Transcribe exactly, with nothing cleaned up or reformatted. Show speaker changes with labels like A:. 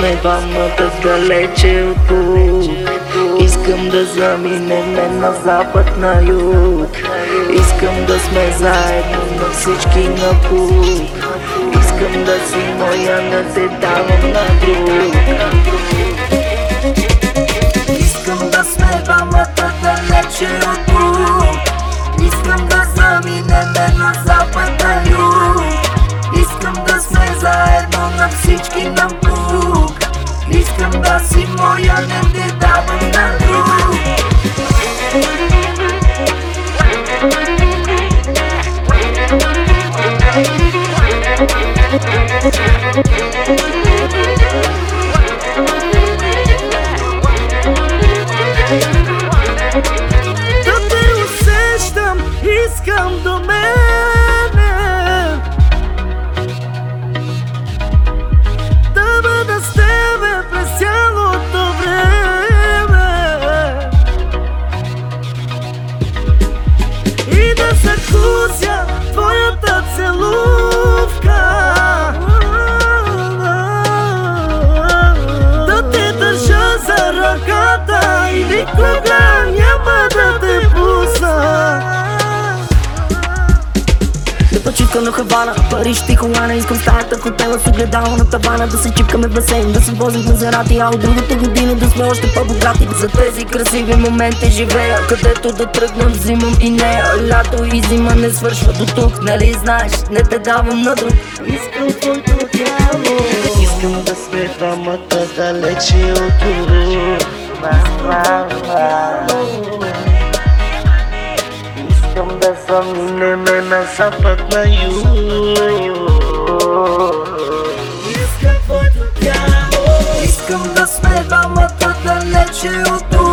A: сме двамата далече от тук. Искам да заминеме на запад, на юг. Искам да сме заедно на всички напук. Искам да си моя, да те давам на друг. Искам да сме двамата далече от тук. Искам да заминеме на запад, на юг. Искам да сме заедно на всички напук. Искам да си моя, не те давам на друг.
B: Да те усещам, искам до мене, да бъда с тебе през цялото време и да закуся твоята целувка, да те държа за ръката и никога няма да те пусна.
A: Да почивка на Хавана, Париж, Тихолана. Искам стаята, хотела с огледало на тавана. Да се чипкаме в басейн, да се возим в Мазерати, а от другата година да сме още по-богати. За тези красиви моменти живея, където да тръгна взимам и нея. Лято и зима не свършва до тук, нали знаеш, не те давам на друг. Искам твоето тяло, искам да сме двамата далече от тук. Искам да заминеме на запад, на юг. Искам твоето тяло, искам да сме двамата далече от тук.